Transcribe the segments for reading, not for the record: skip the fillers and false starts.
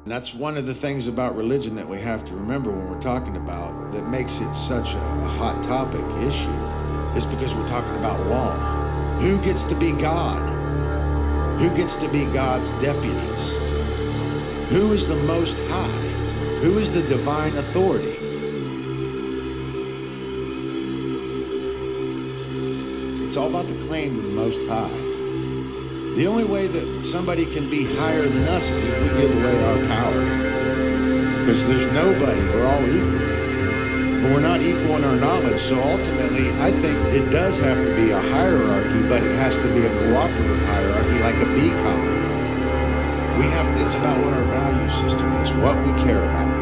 And that's one of the things about religion that we have to remember when we're talking about that makes it such a hot topic issue is because we're talking about law. Who gets to be God? Who gets to be God's deputies? Who is the Most High? Who is the divine authority? It's all about the claim to the Most High. The only way that somebody can be higher than us is if we give away our power. Because there's nobody, we're all equal. But we're not equal in our knowledge, so ultimately I think it does have to be a hierarchy, but it has to be a cooperative hierarchy like a bee colony. It's about what our value system is, what we care about.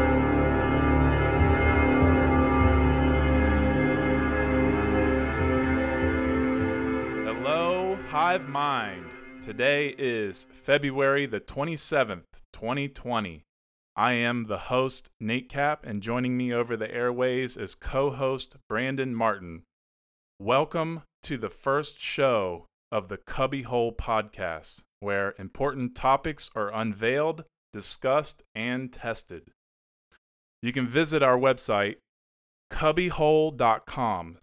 Hello, Hive Mind. Today is February the 27th, 2020. I am the host, Nate Cap, and joining me over the airways is co-host Brandon Martin. Welcome to the first show of the Cubbyhole podcast, where important topics are unveiled, discussed, and tested. You can visit our website, cubbyhole.com,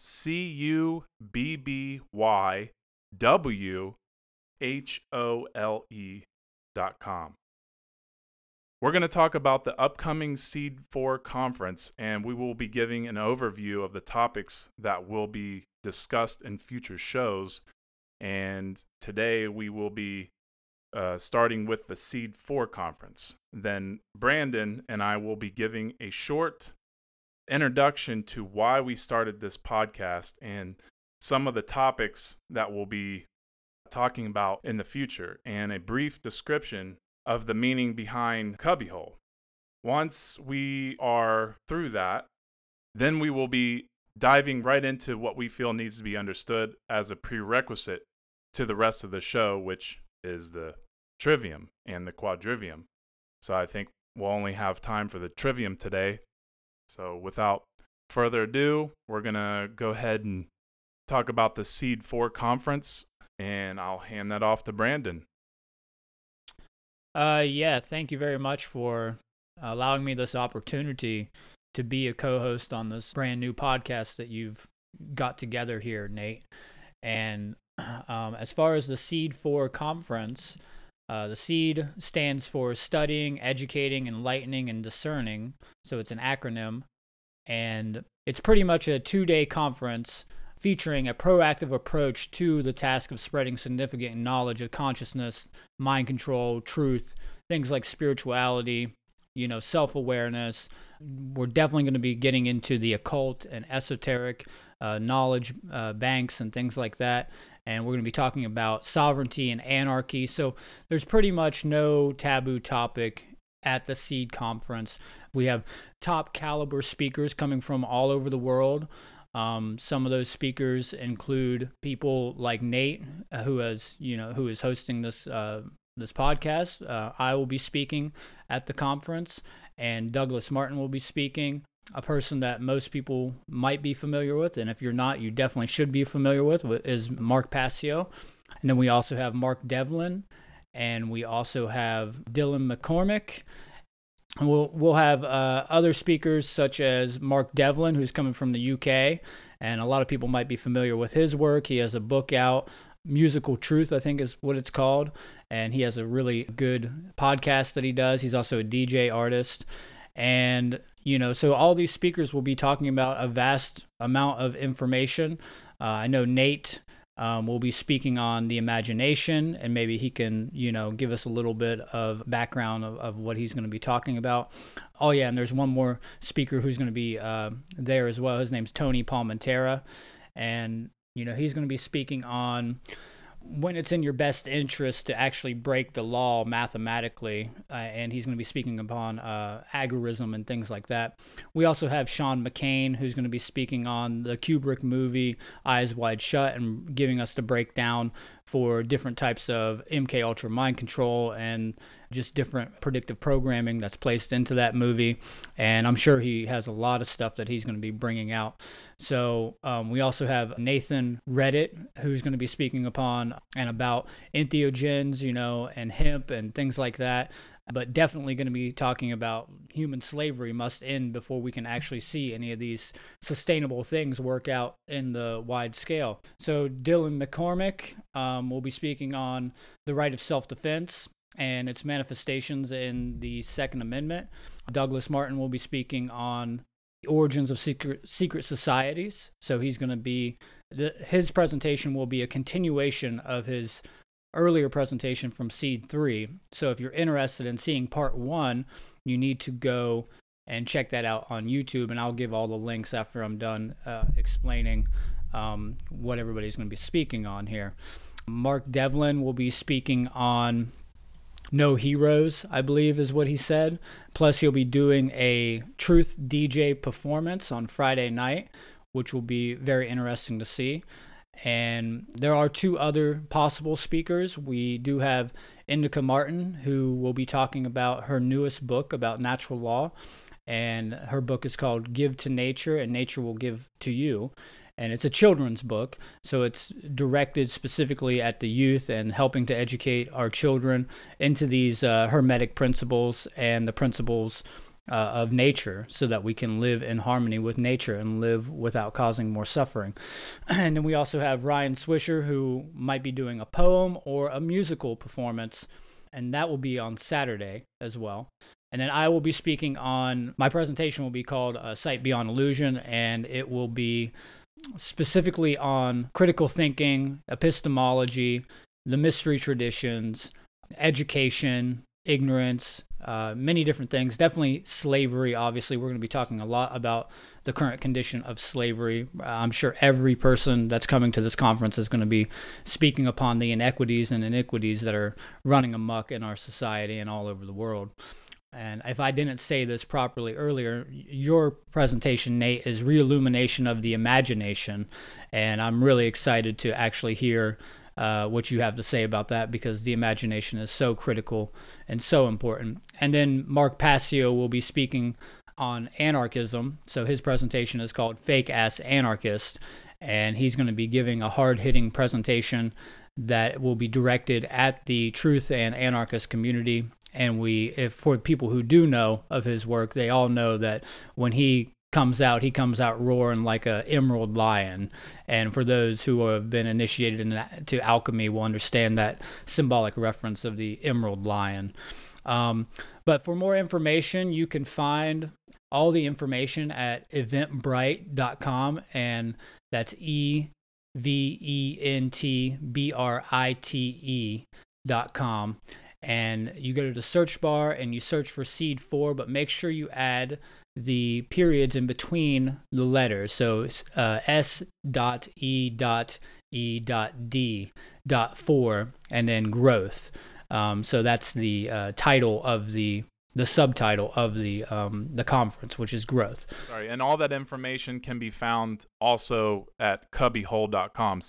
CUBBYWHOLE.com. We're going to talk about the upcoming Seed 4 conference, and we will be giving an overview of the topics that will be discussed in future shows. And today we will be starting with the Seed 4 conference. Then Brandon and I will be giving a short introduction to why we started this podcast and some of the topics that we'll be talking about in the future, and a brief description of the meaning behind Cubbyhole. Once we are through that, then we will be diving right into what we feel needs to be understood as a prerequisite to the rest of the show, which is the trivium and the quadrivium. So I think we'll only have time for the trivium today. So without further ado, we're going to go ahead and talk about the Seed 4 conference, and I'll hand that off to Brandon. Thank you very much for allowing me this opportunity to be a co-host on this brand new podcast that you've got together here, Nate. And as far as the Seed 4 conference, the SEED stands for Studying, Educating, Enlightening, and Discerning. So it's an acronym. And it's pretty much a 2-day conference featuring a proactive approach to the task of spreading significant knowledge of consciousness, mind control, truth, things like spirituality, self-awareness. We're definitely going to be getting into the occult and esoteric knowledge banks and things like that. And we're going to be talking about sovereignty and anarchy. So there's pretty much no taboo topic at the SEED conference. We have top caliber speakers coming from all over the world. Some of those speakers include people like Nate, who is hosting this podcast. I will be speaking at the conference, and Douglas Martin will be speaking. A person that most people might be familiar with, and if you're not, you definitely should be familiar with, is Mark Passio. And then we also have Mark Devlin, and we also have Dylan McCormick. And we'll have other speakers such as Mark Devlin, who's coming from the UK, and a lot of people might be familiar with his work. He has a book out, Musical Truth, I think is what it's called, and he has a really good podcast that he does. He's also a DJ artist. And, so all these speakers will be talking about a vast amount of information. I know Nate will be speaking on the imagination, and maybe he can, give us a little bit of background of what he's going to be talking about. Oh, yeah, and there's one more speaker who's going to be there as well. His name's Tony Palmentera, and, he's going to be speaking on when it's in your best interest to actually break the law mathematically, and he's going to be speaking upon agorism and things like that. We also have Sean McCain, who's going to be speaking on the Kubrick movie Eyes Wide Shut and giving us the breakdown for different types of MK Ultra mind control and just different predictive programming that's placed into that movie. And I'm sure he has a lot of stuff that he's going to be bringing out. So we also have Nathan Reddit, who's going to be speaking upon and about entheogens, and hemp and things like that. but definitely going to be talking about human slavery must end before we can actually see any of these sustainable things work out in the wide scale. So Dylan McCormick will be speaking on the right of self-defense and its manifestations in the Second Amendment. Douglas Martin will be speaking on the origins of secret societies. So he's going to be, his presentation will be a continuation of his earlier presentation from Seed 3. So if you're interested in seeing part 1, you need to go and check that out on YouTube, and I'll give all the links after I'm done explaining what everybody's going to be speaking on here. Mark Devlin will be speaking on No Heroes, I believe is what he said. Plus he'll be doing a Truth DJ performance on Friday night, which will be very interesting to see. And there are 2 other possible speakers. We do have Indica Martin, who will be talking about her newest book about natural law. And her book is called Give to Nature, and Nature Will Give to You. And it's a children's book, so it's directed specifically at the youth and helping to educate our children into these hermetic principles and the principles of nature, so that we can live in harmony with nature and live without causing more suffering. And then we also have Ryan Swisher, who might be doing a poem or a musical performance, and that will be on Saturday as well. And then I will be speaking on, my presentation will be called Sight Beyond Illusion, and it will be specifically on critical thinking, epistemology, the mystery traditions, education, ignorance, many different things. Definitely slavery, obviously. We're going to be talking a lot about the current condition of slavery. I'm sure every person that's coming to this conference is going to be speaking upon the inequities and iniquities that are running amok in our society and all over the world. And if I didn't say this properly earlier, your presentation, Nate, is Reillumination of the Imagination. And I'm really excited to actually hear what you have to say about that, because the imagination is so critical and so important. And then Mark Passio will be speaking on anarchism. So his presentation is called Fake Ass Anarchist. And he's going to be giving a hard-hitting presentation that will be directed at the truth and anarchist community. And if for people who do know of his work, they all know that when he comes out roaring like an emerald lion. And for those who have been initiated into alchemy will understand that symbolic reference of the emerald lion. But for more information, you can find all the information at eventbrite.com, and that's eventbrite.com. And you go to the search bar and you search for Seed 4, but make sure you add the periods in between the letters. So S.E.E.D.4 and then growth. So that's the title of the subtitle of the conference, which is growth. Sorry, and all that information can be found also at cubbyhole.com,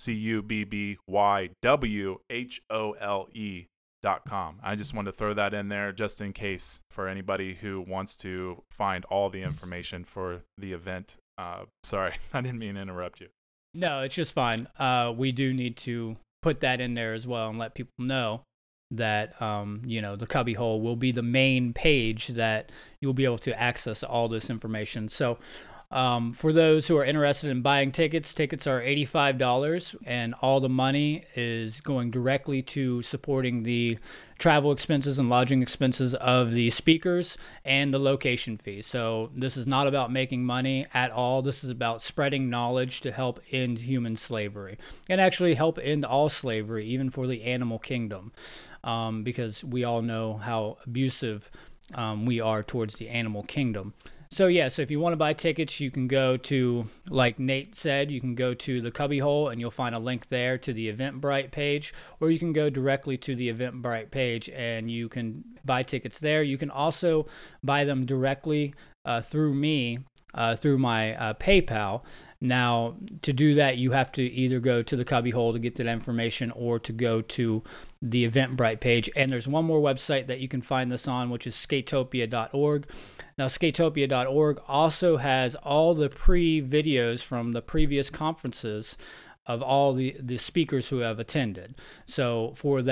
CUBBYWHOLE.com. I just wanted to throw that in there just in case for anybody who wants to find all the information for the event. Sorry, I didn't mean to interrupt you. No, it's just fine. We do need to put that in there as well and let people know that, the Cubbyhole will be the main page that you'll be able to access all this information. So for those who are interested in buying tickets are $85, and all the money is going directly to supporting the travel expenses and lodging expenses of the speakers and the location fee. So this is not about making money at all. This is about spreading knowledge to help end human slavery and actually help end all slavery, even for the animal kingdom, because we all know how abusive we are towards the animal kingdom. So if you want to buy tickets, you can go to, like Nate said, you can go to the Cubbyhole and you'll find a link there to the Eventbrite page, or you can go directly to the Eventbrite page and you can buy tickets there. You can also buy them directly through me, through my PayPal. Now, to do that, you have to either go to the Cubbyhole to get that information or to go to the Eventbrite page. And there's one more website that you can find this on, which is skatopia.org. Now, skatopia.org also has all the pre-videos from the previous conferences of all the speakers who have attended. So for that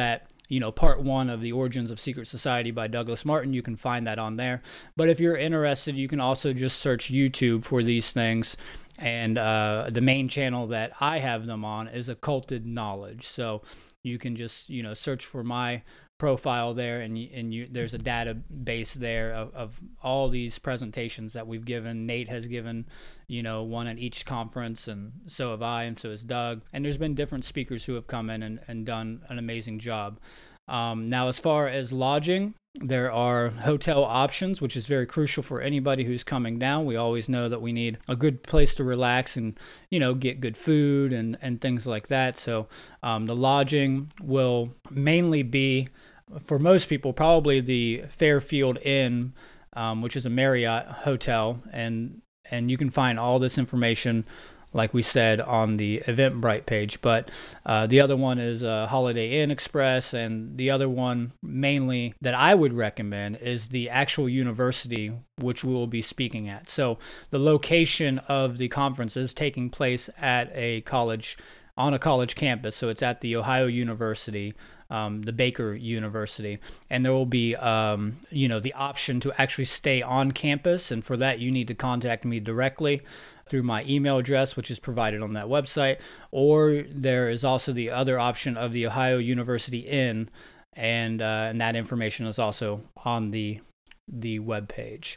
part 1 of The Origins of Secret Society by Douglas Martin. You can find that on there. But if you're interested, you can also just search YouTube for these things. And the main channel that I have them on is Occulted Knowledge. So you can just, search for my profile there, and there's a database there of all these presentations that we've given. Nate has given, one at each conference, and so have I, and so has Doug. And there's been different speakers who have come in and done an amazing job. Now, as far as lodging, there are hotel options, which is very crucial for anybody who's coming down. We always know that we need a good place to relax and, get good food and things like that. So the lodging will mainly be, for most people, probably the Fairfield Inn, which is a Marriott hotel. And you can find all this information, like we said, on the Eventbrite page. But the other one is Holiday Inn Express, and the other one mainly that I would recommend is the actual university which we will be speaking at. So the location of the conference is taking place at on a college campus. So it's at the Ohio University, the Baker University, and there will be, the option to actually stay on campus. And for that, you need to contact me directly through my email address, which is provided on that website. Or there is also the other option of the Ohio University Inn, and that information is also on the web page.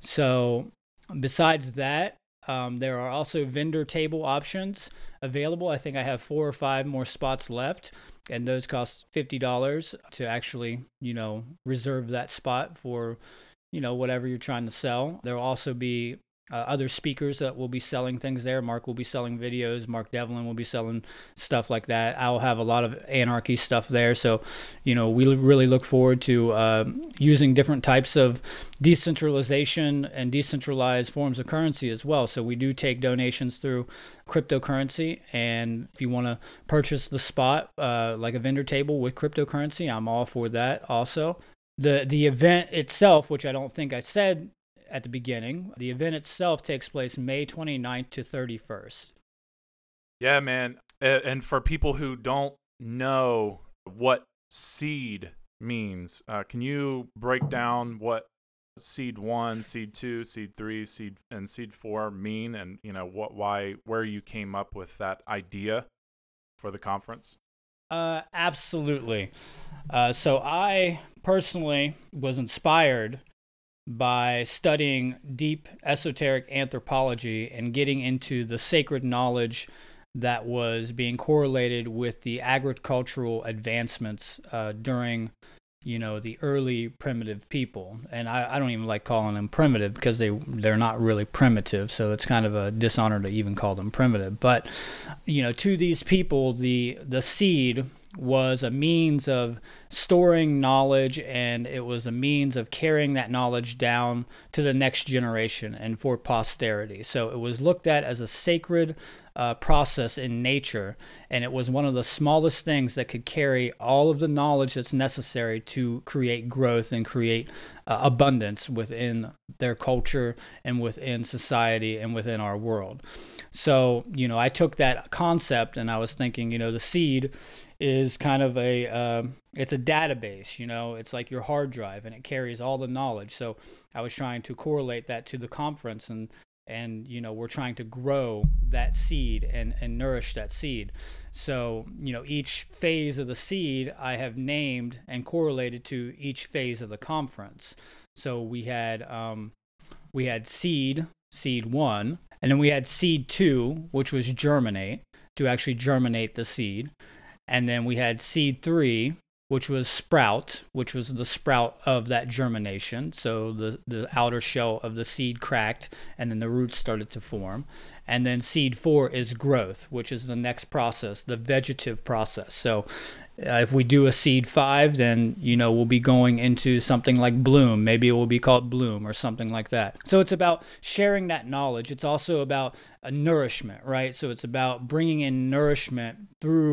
So besides that, there are also vendor table options available. I think I have 4 or 5 more spots left, and those cost $50 to actually, reserve that spot for, whatever you're trying to sell. There will also be other speakers that will be selling things there. Mark will be selling videos. Mark Devlin will be selling stuff like that. I'll have a lot of anarchy stuff there. So, we really look forward to using different types of decentralization and decentralized forms of currency as well. So we do take donations through cryptocurrency. And if you want to purchase the spot, like a vendor table with cryptocurrency, I'm all for that also. The event itself, which I don't think I said at the beginning, the event itself takes place May 29th to 31st. Yeah, man. And for people who don't know what seed means, can you break down what seed 1, seed 2, seed 3, and seed 4 mean, and where you came up with that idea for the conference? Absolutely. So I personally was inspired by studying deep esoteric anthropology and getting into the sacred knowledge that was being correlated with the agricultural advancements during, the early primitive people. And I don't even like calling them primitive, because they're not really primitive, so it's kind of a dishonor to even call them primitive. But, to these people, the seed was a means of storing knowledge, and it was a means of carrying that knowledge down to the next generation and for posterity. So it was looked at as a sacred process in nature, and it was one of the smallest things that could carry all of the knowledge that's necessary to create growth and create abundance within their culture and within society and within our world. So, I took that concept and I was thinking, the seed is kind of it's a database, it's like your hard drive, and it carries all the knowledge. So I was trying to correlate that to the conference, and we're trying to grow that seed and nourish that seed. So, each phase of the seed I have named and correlated to each phase of the conference. So we had seed 1, and then we had seed 2, which was germinate, to actually germinate the seed. And then we had seed 3, which was sprout, which was the sprout of that germination. So the outer shell of the seed cracked, and then the roots started to form. And then seed 4 is growth, which is the next process, the vegetative process. So if we do a seed 5, then, we'll be going into something like bloom. Maybe it will be called bloom or something like that. So it's about sharing that knowledge. It's also about nourishment, right? So it's about bringing in nourishment through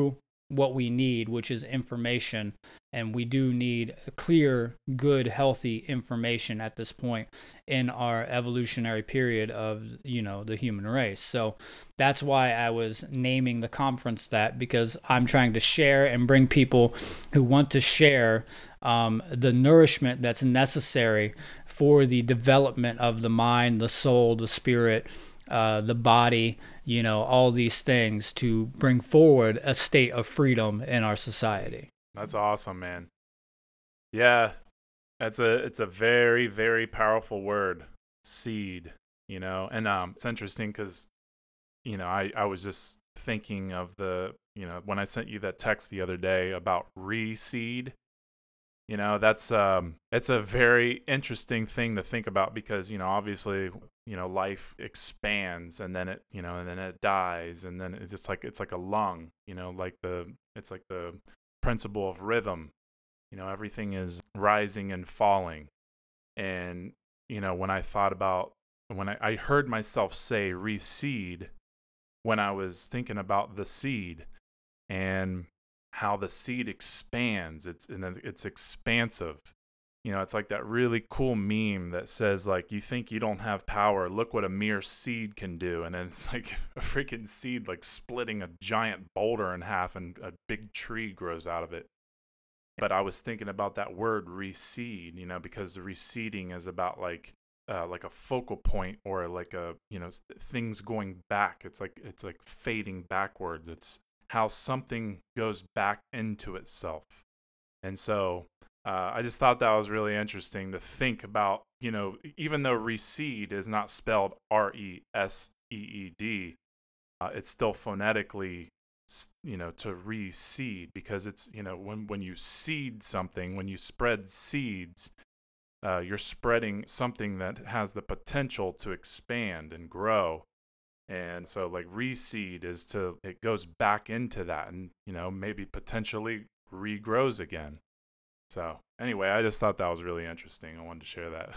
what we need, which is information. And we do need clear, good, healthy information at this point in our evolutionary period of, the human race. So that's why I was naming the conference that, because I'm trying to share and bring people who want to share the nourishment that's necessary for the development of the mind, the soul, the spirit, the body, all these things to bring forward a state of freedom in our society. That's awesome, man. Yeah, it's a very, very powerful word, seed, and it's interesting because, I was just thinking of when I sent you that text the other day about reseed. That's it's a very interesting thing to think about because, obviously, life expands and then it dies, and then it's like a lung, it's like the principle of rhythm. Everything is rising and falling. And, when I thought about, when I heard myself say reseed, when I was thinking about the seed and how the seed expands, it's expansive. It's like that really cool meme that says, like, you think you don't have power, look what a mere seed can do. And then it's like a freaking seed, like splitting a giant boulder in half and a big tree grows out of it. But I was thinking about that word reseed, because the reseeding is about like a focal point, or like things going back. It's like fading backwards. It's how something goes back into itself. And so I just thought that was really interesting to think about, even though reseed is not spelled RESEED, it's still phonetically, to reseed, because it's, when you seed something, when you spread seeds, you're spreading something that has the potential to expand and grow. And so like reseed it goes back into that and, maybe potentially regrows again. So anyway, I just thought that was really interesting. I wanted to share that.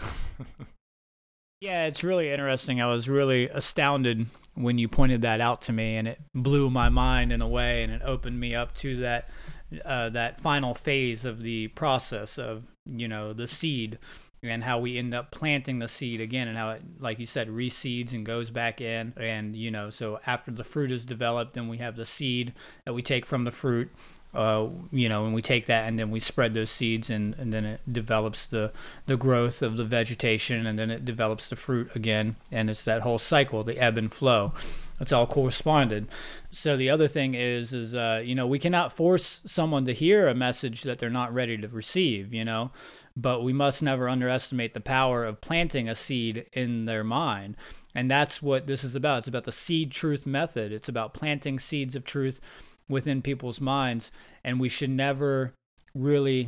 Yeah, it's really interesting. I was really astounded when you pointed that out to me, and it blew my mind in a way, and it opened me up to that final phase of the process of, the seed, and how we end up planting the seed again, and how it, like you said, reseeds and goes back in. And, so after the fruit is developed, then we have the seed that we take from the fruit, and we take that and then we spread those seeds, and then it develops the growth of the vegetation, and then it develops the fruit again. And it's that whole cycle, the ebb and flow. It's all corresponded. So the other thing is we cannot force someone to hear a message that they're not ready to receive, but we must never underestimate the power of planting a seed in their mind. And that's what this is about. It's about the seed truth method. It's about planting seeds of truth within people's minds. And we should never really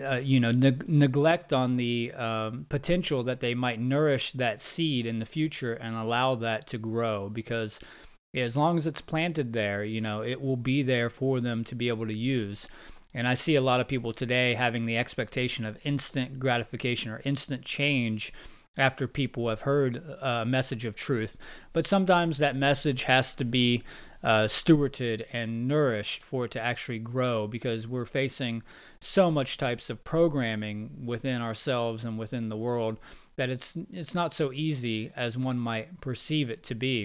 neglect on the potential that they might nourish that seed in the future and allow that to grow, because as long as it's planted there, it will be there for them to be able to use. And I see a lot of people today having the expectation of instant gratification or instant change after people have heard a message of truth. But sometimes that message has to be stewarded and nourished for it to actually grow, because we're facing so much types of programming within ourselves and within the world that it's not so easy as one might perceive it to be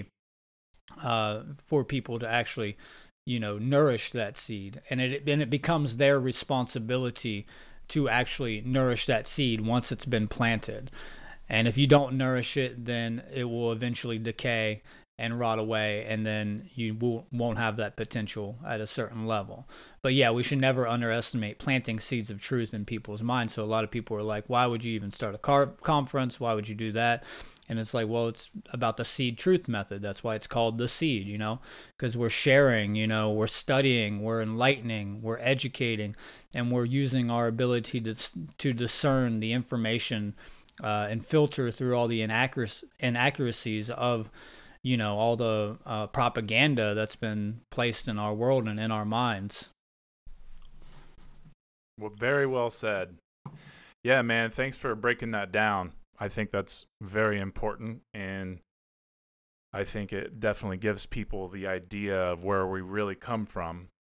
for people to actually nourish that seed. And it becomes their responsibility to actually nourish that seed once it's been planted. And if you don't nourish it, then it will eventually decay and rot away, and then you won't have that potential at a certain level. But yeah, we should never underestimate planting seeds of truth in people's minds. So a lot of people are like, why would you even start a conference? Why would you do that? And it's like, well, it's about the seed truth method. That's why it's called the seed, because we're sharing, we're studying, we're enlightening, we're educating, and we're using our ability to discern the information and filter through all the inaccuracies of all the propaganda that's been placed in our world and in our minds. Well, very well said. Yeah, man, thanks for breaking that down. I think that's very important, and I think it definitely gives people the idea of where we really come from.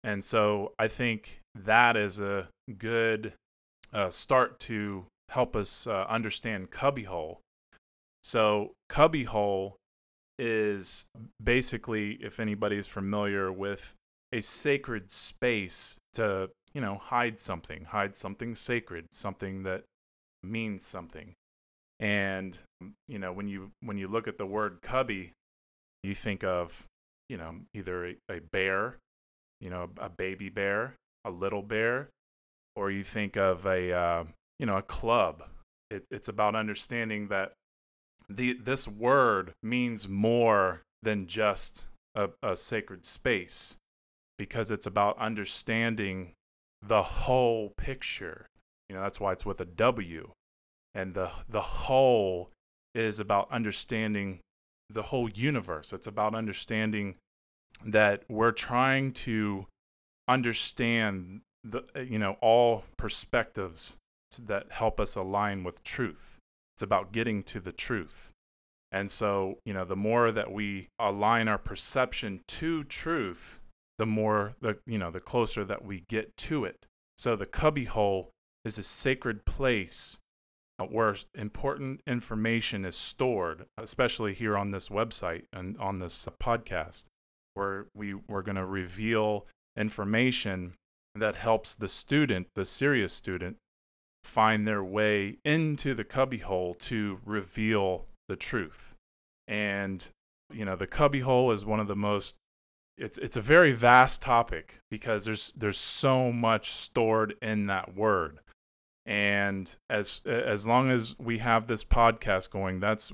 And so I think that is a good start to help us understand cubbyhole. So cubbyhole is basically, if anybody's familiar with, a sacred space to, hide something sacred, something that means something. And, when you look at the word cubby, you think of, either a bear, a baby bear, a little bear, or you think of a club. It's about understanding that this word means more than just a sacred space, because it's about understanding the whole picture. That's why it's with a W. And the whole is about understanding the whole universe. It's about understanding that we're trying to understand all perspectives that help us align with truth. It's about getting to the truth. And so, the more that we align our perception to truth, the more the closer that we get to it. So the cubbyhole is a sacred place where important information is stored, especially here on this website and on this podcast, where we're going to reveal information that helps the student, the serious student, find their way into the cubbyhole to reveal the truth. And, the cubbyhole is one of the most, it's a very vast topic, because there's so much stored in that word. And as long as we have this podcast going, that's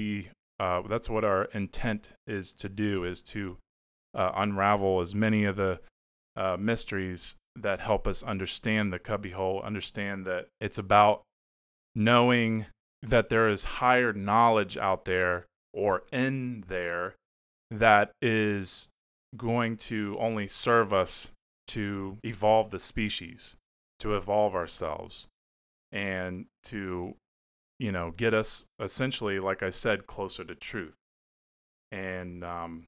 what our intent is to do, is to unravel as many of the mysteries that help us understand the cubbyhole, understand that it's about knowing that there is higher knowledge out there, or in there, that is going to only serve us to evolve the species, to evolve ourselves, and to, get us essentially, like I said, closer to truth. And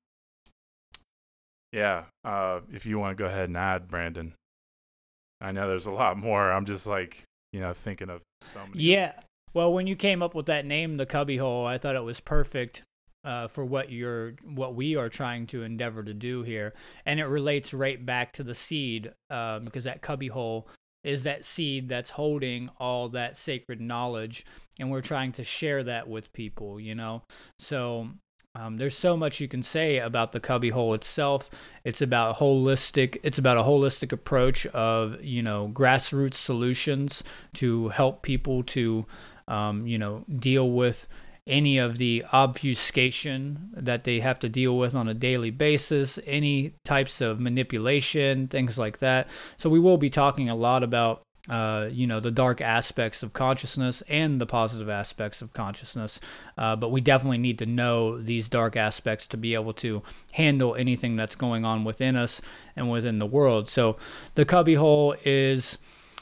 if you want to go ahead and add, Brandon. I know there's a lot more. I'm just thinking of so many. Yeah. Well, when you came up with that name, the cubbyhole, I thought it was perfect for what we are trying to endeavor to do here. And it relates right back to the seed, because that cubbyhole is that seed that's holding all that sacred knowledge, and we're trying to share that with people, So there's so much you can say about the cubbyhole itself. It's about a holistic approach of, grassroots solutions to help people to, deal with any of the obfuscation that they have to deal with on a daily basis, any types of manipulation, things like that. So we will be talking a lot about the dark aspects of consciousness and the positive aspects of consciousness. But we definitely need to know these dark aspects to be able to handle anything that's going on within us and within the world. So the cubbyhole is,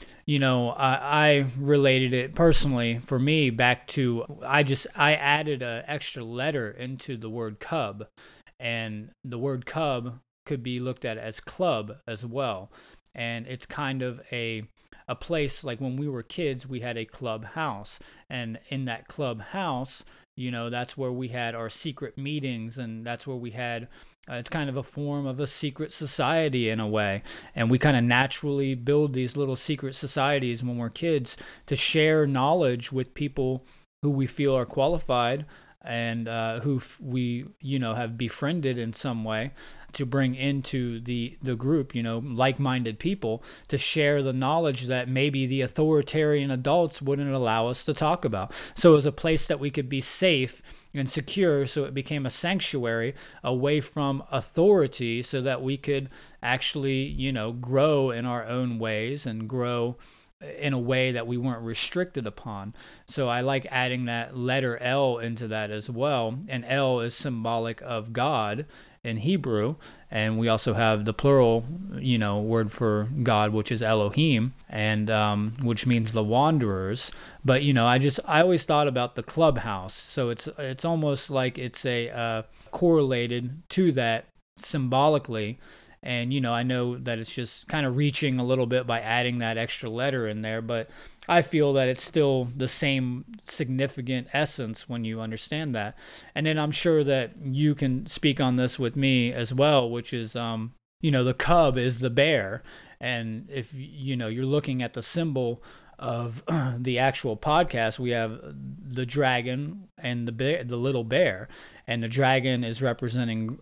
I related it personally for me back to, I added an extra letter into the word cub, and the word cub could be looked at as club as well. And it's kind of a place, like when we were kids, we had a clubhouse, and in that clubhouse, that's where we had our secret meetings, and that's where we had, it's kind of a form of a secret society in a way. And we kind of naturally build these little secret societies when we're kids to share knowledge with people who we feel are qualified, and who we, have befriended in some way, to bring into the group, like-minded people, to share the knowledge that maybe the authoritarian adults wouldn't allow us to talk about. So it was a place that we could be safe and secure, so it became a sanctuary away from authority, so that we could actually, grow in our own ways and grow in a way that we weren't restricted upon. So I like adding that letter L into that as well. And L is symbolic of God in Hebrew. And we also have the plural, word for God, which is Elohim, and which means the wanderers. But, I always thought about the clubhouse. So it's almost like it's a correlated to that symbolically. And, I know that it's just kind of reaching a little bit by adding that extra letter in there, but I feel that it's still the same significant essence when you understand that. And then I'm sure that you can speak on this with me as well, which is, the cub is the bear. And if, you're looking at the symbol of the actual podcast, we have the dragon and the little bear, and the dragon is representing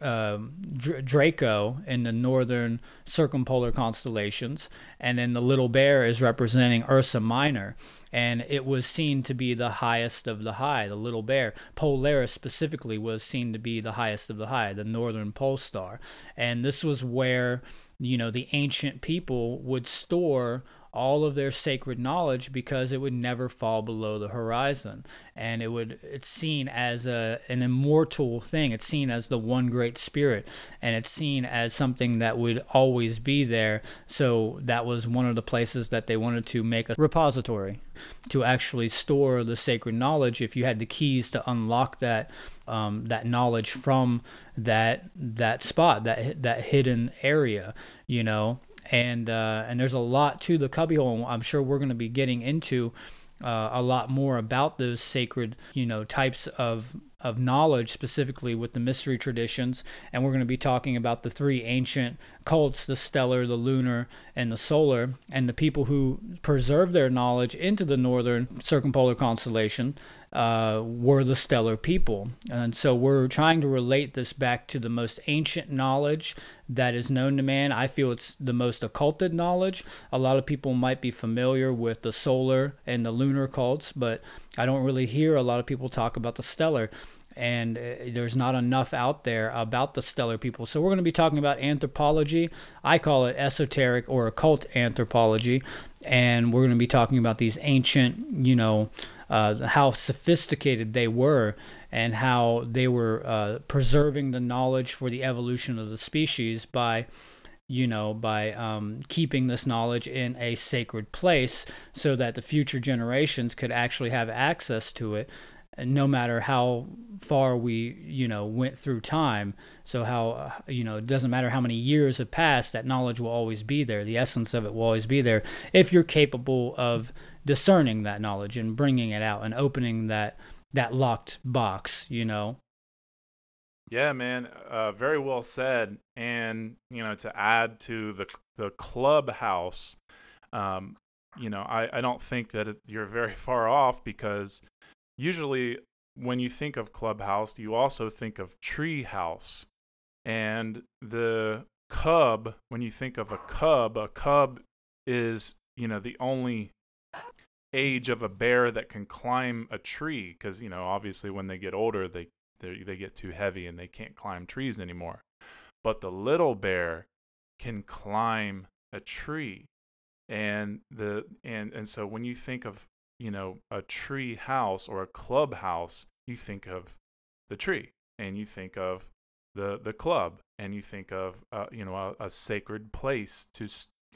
Draco in the northern circumpolar constellations, and then the little bear is representing Ursa Minor, and it was seen to be the highest of the high. The little bear, Polaris specifically, was seen to be the highest of the high, the northern pole star, and this was where the ancient people would store all of their sacred knowledge, because it would never fall below the horizon, and it's seen as an immortal thing. It's seen as the one great spirit, and it's seen as something that would always be there. So that was one of the places that they wanted to make a repository to actually store the sacred knowledge. If you had the keys to unlock that knowledge from that spot, that hidden area, And there's a lot to the cubbyhole. I'm sure we're going to be getting into a lot more about those sacred, types of knowledge, specifically with the mystery traditions. And we're going to be talking about the three ancient cults, the stellar, the lunar, and the solar, and the people who preserved their knowledge into the northern circumpolar constellation were the stellar people. And so we're trying to relate this back to the most ancient knowledge that is known to man. I feel it's the most occulted knowledge. A lot of people might be familiar with the solar and the lunar cults, but I don't really hear a lot of people talk about the stellar. And there's not enough out there about the stellar people. So we're going to be talking about anthropology. I call it esoteric or occult anthropology. And we're going to be talking about these ancient, how sophisticated they were, and how they were preserving the knowledge for the evolution of the species by keeping this knowledge in a sacred place, so that the future generations could actually have access to it, no matter how far we, went through time. So how, it doesn't matter how many years have passed, that knowledge will always be there. The essence of it will always be there if you're capable of discerning that knowledge and bringing it out and opening that locked box, Yeah, man, very well said. And, to add to the clubhouse, I don't think that you're very far off, because usually when you think of clubhouse, you also think of tree house. And the cub, when you think of a cub is, the only age of a bear that can climb a tree, because, obviously when they get older, they get too heavy and they can't climb trees anymore. But the little bear can climb a tree. And so when you think of a tree house or a clubhouse, you think of the tree, and you think of the club, and you think of a sacred place to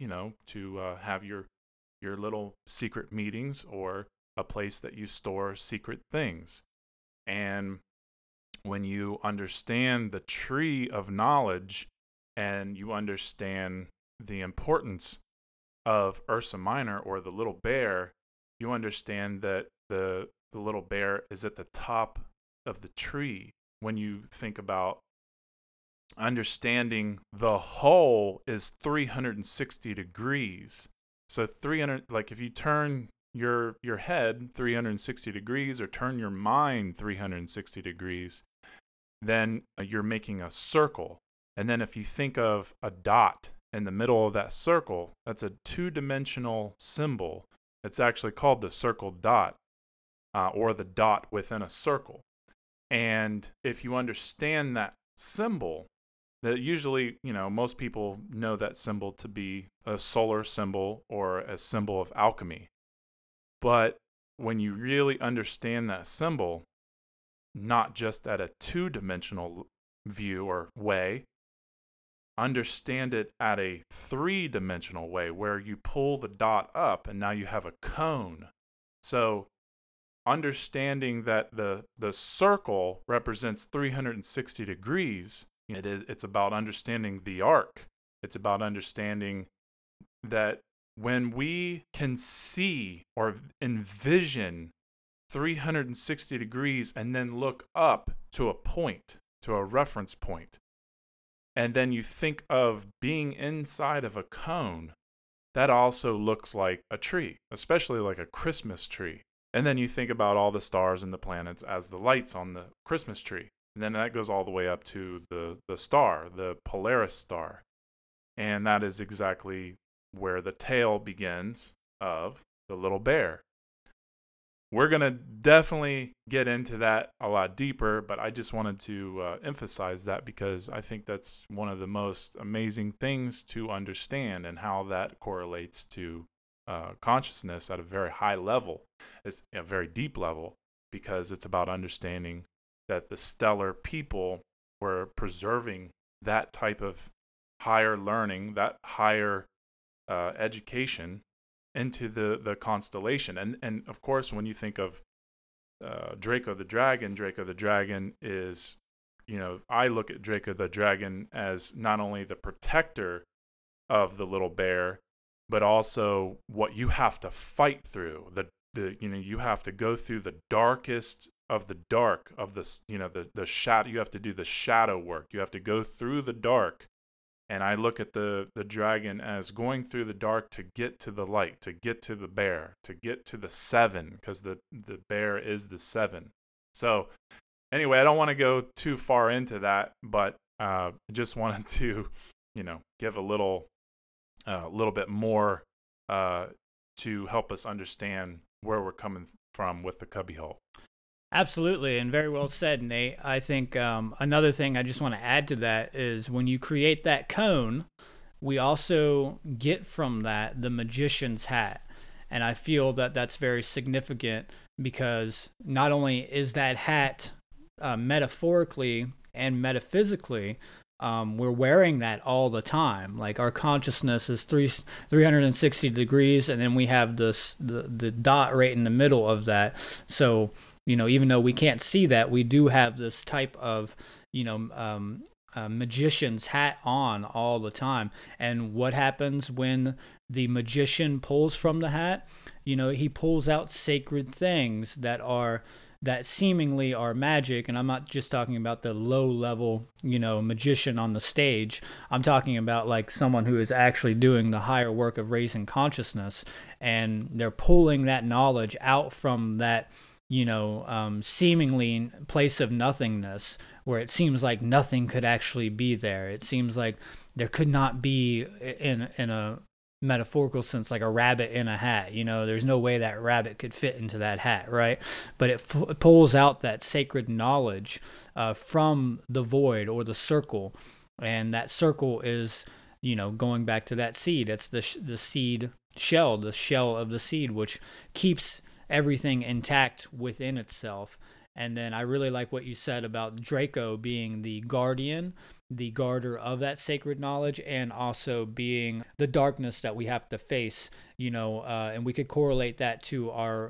have your little secret meetings, or a place that you store secret things. And when you understand the tree of knowledge, and you understand the importance of Ursa Minor, or the little bear, you understand that the little bear is at the top of the tree. When you think about understanding the whole is 360 degrees. So 300, like if you turn your head 360 degrees, or turn your mind 360 degrees, then you're making a circle. And then if you think of a dot in the middle of that circle, that's a two-dimensional symbol. It's actually called the circle dot, or the dot within a circle. And if you understand that symbol, that usually, most people know that symbol to be a solar symbol or a symbol of alchemy. But when you really understand that symbol, not just at a two-dimensional view or way, understand it at a three-dimensional way, where you pull the dot up and now you have a cone. So understanding that the circle represents 360 degrees, it's about understanding the arc. It's about understanding that when we can see or envision 360 degrees and then look up to a point, to a reference point, and then you think of being inside of a cone, that also looks like a tree, especially like a Christmas tree. And then you think about all the stars and the planets as the lights on the Christmas tree. And then that goes all the way up to the star, the Polaris star. And that is exactly where the tale begins of the little bear. We're going to definitely get into that a lot deeper, but I just wanted to emphasize that because I think that's one of the most amazing things to understand, and how that correlates to consciousness at a very high level. It's a very deep level, because it's about understanding that the stellar people were preserving that type of higher learning, that higher education into the constellation. And of course, when you think of Draco the Dragon is, I look at Draco the Dragon as not only the protector of the little bear, but also what you have to fight through. You have to go through the darkest of the dark of this, the shadow. You have to do the shadow work. You have to go through the dark. And I look at the dragon as going through the dark to get to the light, to get to the bear, to get to the 7, because the bear is the 7. So anyway, I don't want to go too far into that, but just wanted to, give a little bit more to help us understand where we're coming from with the cubbyhole. Absolutely, and very well said, Nate. I think another thing I just want to add to that is when you create that cone, we also get from that the magician's hat. And I feel that that's very significant, because not only is that hat metaphorically and metaphysically, we're wearing that all the time. Like, our consciousness is 360 degrees, and then we have the dot right in the middle of that. So, even though we can't see that, we do have this type of, magician's hat on all the time. And what happens when the magician pulls from the hat? He pulls out sacred things that seemingly are magic. And I'm not just talking about the low level, magician on the stage. I'm talking about like someone who is actually doing the higher work of raising consciousness, and they're pulling that knowledge out from that, seemingly place of nothingness, where it seems like nothing could actually be there. It seems like there could not be, in a metaphorical sense, like a rabbit in a hat. There's no way that rabbit could fit into that hat, right? But it pulls out that sacred knowledge from the void or the circle, and that circle is, going back to that seed. It's the seed shell, the shell of the seed, which keeps everything intact within itself. And then I really like what you said about Draco being the guardian, the guarder of that sacred knowledge, and also being the darkness that we have to face, and we could correlate that to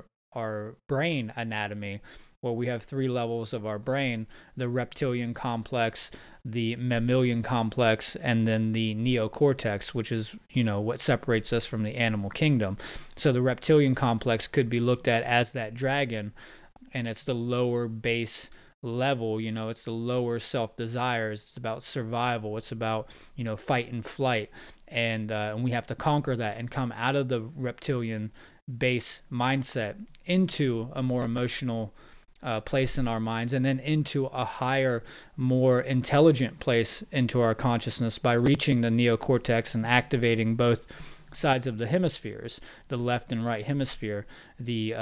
our brain anatomy, where we have 3 levels of our brain: the reptilian complex, the mammalian complex, and then the neocortex, which is, what separates us from the animal kingdom. So the reptilian complex could be looked at as that dragon, and it's the lower base level, it's the lower self-desires. It's about survival. It's about, fight and flight. And we have to conquer that and come out of the reptilian base mindset into a more emotional place in our minds, and then into a higher, more intelligent place into our consciousness by reaching the neocortex and activating both sides of the hemispheres, the left and right hemisphere, the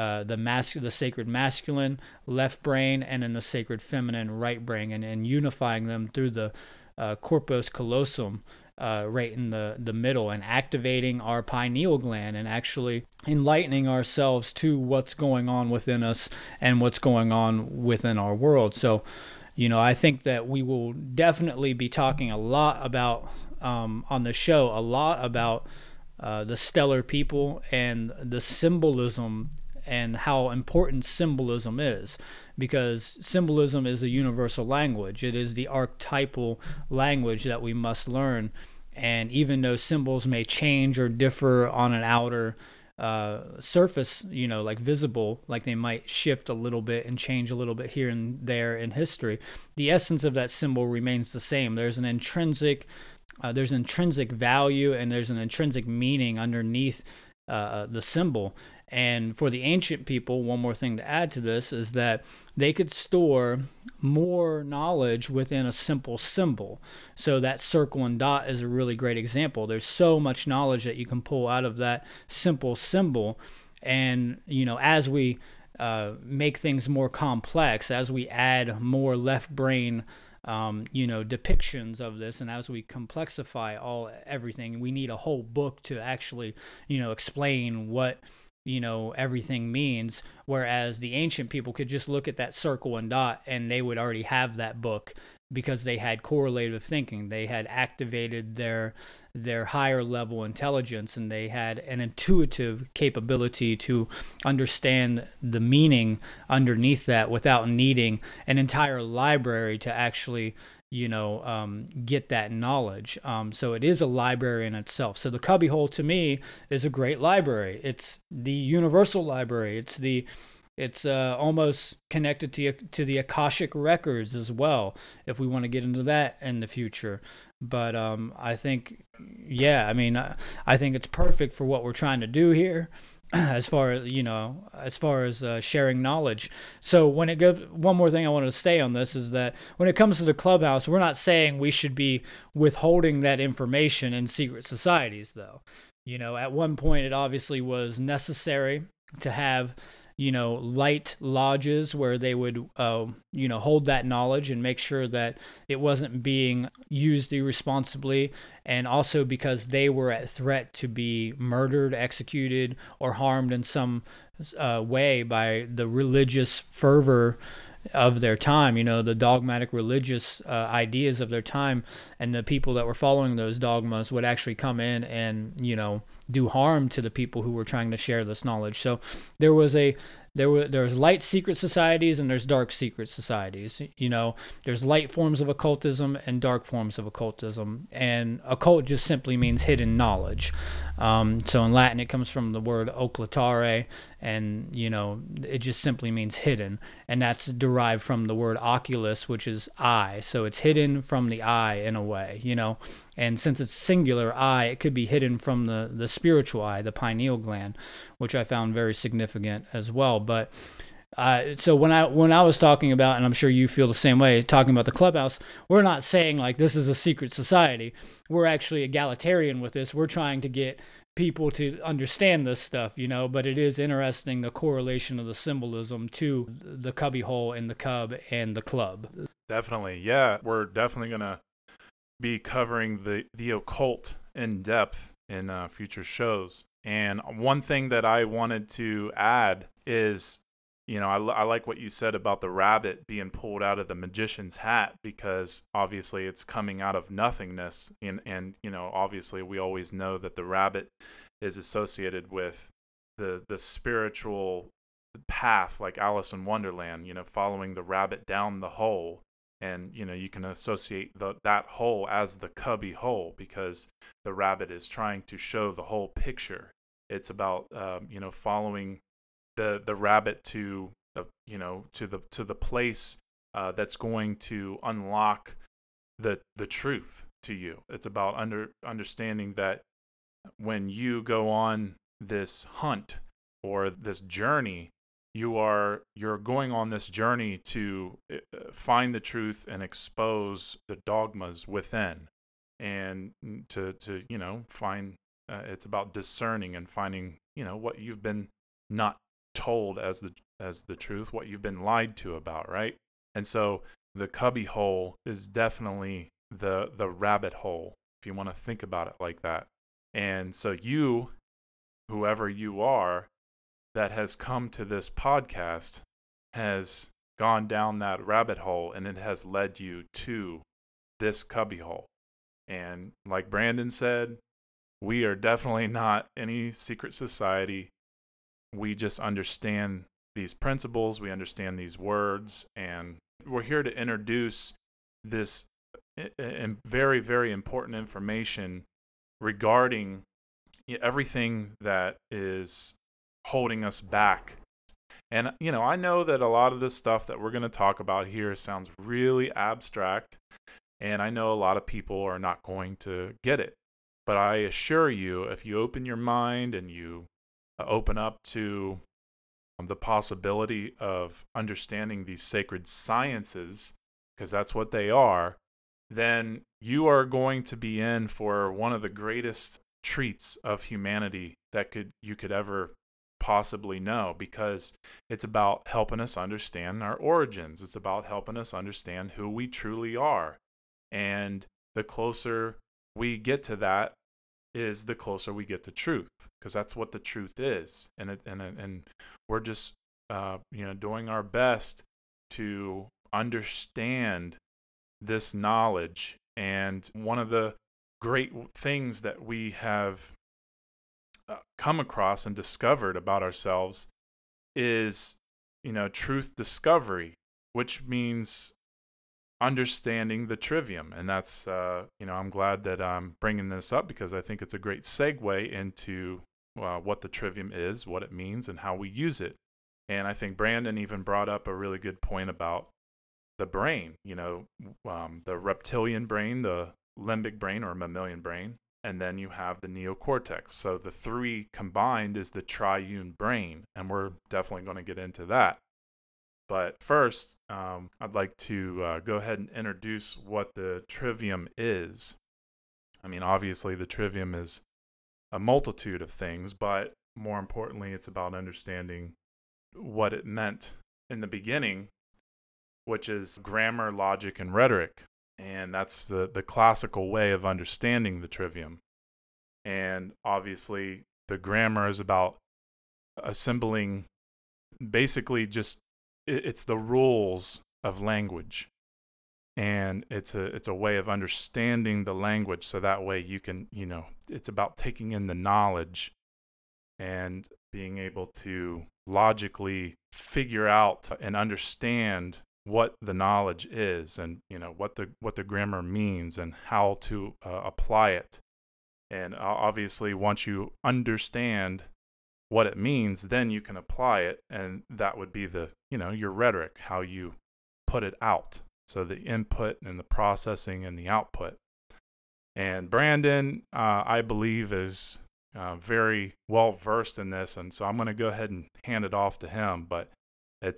sacred masculine left brain, and then the sacred feminine right brain, and unifying them through the corpus callosum right in the middle, and activating our pineal gland, and actually enlightening ourselves to what's going on within us and what's going on within our world. So, I think that we will definitely be talking a lot about, on the show, a lot about the stellar people and the symbolism, and how important symbolism is, because symbolism is a universal language. It is the archetypal language that we must learn And even though symbols may change or differ on an outer surface, like visible, like they might shift a little bit and change a little bit here and there in history, the essence of that symbol remains the same. There's an intrinsic value and there's an intrinsic meaning underneath the symbol. And for the ancient people, one more thing to add to this is that they could store more knowledge within a simple symbol. So that circle and dot is a really great example. There's so much knowledge that you can pull out of that simple symbol. And, as we make things more complex, as we add more left brain depictions of this, and as we complexify everything, we need a whole book to actually, explain what everything means, whereas the ancient people could just look at that circle and dot and they would already have that book because they had correlative thinking. They had activated their higher level intelligence, and they had an intuitive capability to understand the meaning underneath that without needing an entire library to actually get that knowledge. So it is a library in itself. So the Cubbyhole to me is a great library. It's the universal library. It's almost connected to the Akashic records as well, if we want to get into that in the future. But I think, I think it's perfect for what we're trying to do here. As far as sharing knowledge. So one more thing I wanted to say on this is that when it comes to the Clubhouse, we're not saying we should be withholding that information in secret societies, though. At one point it obviously was necessary to have light lodges where they would, hold that knowledge and make sure that it wasn't being used irresponsibly. And also because they were at threat to be murdered, executed, or harmed in some way by the religious fervor of their time, the dogmatic religious ideas of their time, and the people that were following those dogmas would actually come in and, do harm to the people who were trying to share this knowledge. So there's light secret societies and there's dark secret societies. There's light forms of occultism and dark forms of occultism, and occult just simply means hidden knowledge. So in Latin it comes from the word occultare, and it just simply means hidden, and that's derived from the word oculus, which is eye. So it's hidden from the eye in a way, and since it's singular eye, it could be hidden from the spiritual eye, the pineal gland, which I found very significant as well. But so when I was talking about, and I'm sure you feel the same way, talking about the Clubhouse, we're not saying like this is a secret society. We're actually egalitarian with this. We're trying to get people to understand this stuff, but it is interesting, the correlation of the symbolism to the Cubbyhole and the Cub and the Club. Definitely. Yeah, we're definitely going to be covering the occult in depth in future shows. And one thing that I wanted to add is, I like what you said about the rabbit being pulled out of the magician's hat, because obviously it's coming out of nothingness. And obviously we always know that the rabbit is associated with the spiritual path, like Alice in Wonderland, following the rabbit down the hole. And, you can associate that hole as the cubby hole, because the rabbit is trying to show the whole picture. It's about, following the rabbit to the place that's going to unlock the truth to you. It's about understanding that when you go on this hunt or this journey, you're going on this journey to find the truth and expose the dogmas within, and to find. It's about discerning and finding what you've been not told as the truth, what you've been lied to about, right? And so the cubby hole is definitely the rabbit hole, if you want to think about it like that. And so you, whoever you are, that has come to this podcast, has gone down that rabbit hole, and it has led you to this cubby hole. And like Brandon said, we are definitely not any secret society. We just understand these principles, we understand these words, and we're here to introduce this and very, very important information regarding everything that is holding us back. And, I know that a lot of this stuff that we're going to talk about here sounds really abstract, and I know a lot of people are not going to get it. But I assure you, if you open your mind and you open up to the possibility of understanding these sacred sciences, because that's what they are, then you are going to be in for one of the greatest treats of humanity that you could ever possibly know, because it's about helping us understand our origins. It's about helping us understand who we truly are. And the closer we get to that is the closer we get to truth, because that's what the truth is. And we're just doing our best to understand this knowledge. And one of the great things that we have come across and discovered about ourselves is, truth discovery, which means understanding the trivium. And that's, I'm glad that I'm bringing this up, because I think it's a great segue into what the trivium is, what it means, and how we use it. And I think Brandon even brought up a really good point about the brain, the reptilian brain, the limbic brain or mammalian brain, and then you have the neocortex. So the three combined is the triune brain, and we're definitely going to get into that. But first, I'd like to go ahead and introduce what the trivium is. I mean, obviously, the trivium is a multitude of things, but more importantly, it's about understanding what it meant in the beginning, which is grammar, logic, and rhetoric. And that's the classical way of understanding the trivium. And obviously, the grammar is about assembling, basically just, it's the rules of language. And it's a way of understanding the language, so that way you can, it's about taking in the knowledge and being able to logically figure out and understand what the knowledge is, and what the grammar means, and how to apply it. And obviously, once you understand what it means, then you can apply it, and that would be the your rhetoric, how you put it out. So the input and the processing and the output. And Brandon, I believe, is very well versed in this, and so I'm going to go ahead and hand it off to him. But the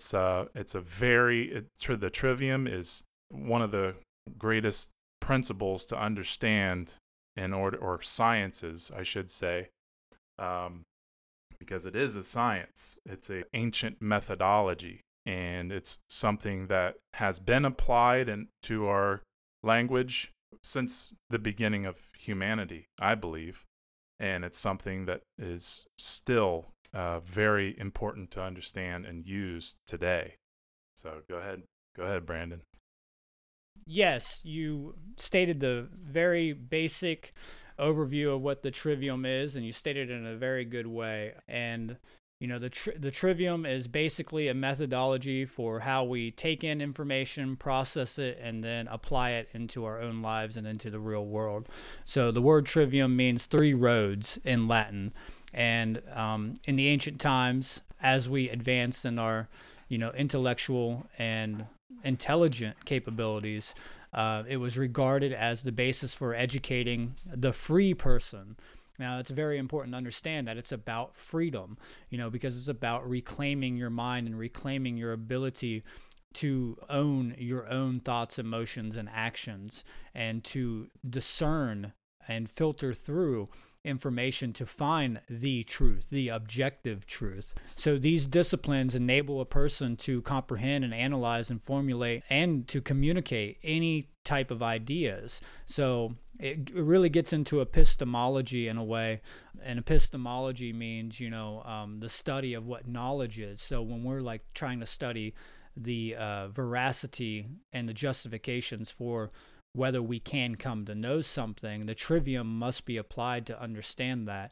trivium is one of the greatest principles to understand or sciences, I should say, because it is a science. It's an ancient methodology, and it's something that has been applied to our language since the beginning of humanity, I believe. And it's something that is still very important to understand and use today. So go ahead, Brandon. Yes, you stated the very basic overview of what the trivium is, and you stated it in a very good way. And the trivium is basically a methodology for how we take in information, process it, and then apply it into our own lives and into the real world. So the word trivium means three roads in Latin. And in the ancient times, as we advanced in our intellectual and intelligent capabilities, it was regarded as the basis for educating the free person. Now, it's very important to understand that it's about freedom, because it's about reclaiming your mind and reclaiming your ability to own your own thoughts, emotions, and actions, and to discern and filter through information to find the truth, the objective truth. So these disciplines enable a person to comprehend and analyze and formulate and to communicate any type of ideas. So it really gets into epistemology in a way. And epistemology means, the study of what knowledge is. So when we're trying to study the veracity and the justifications for whether we can come to know something, the trivium must be applied to understand that.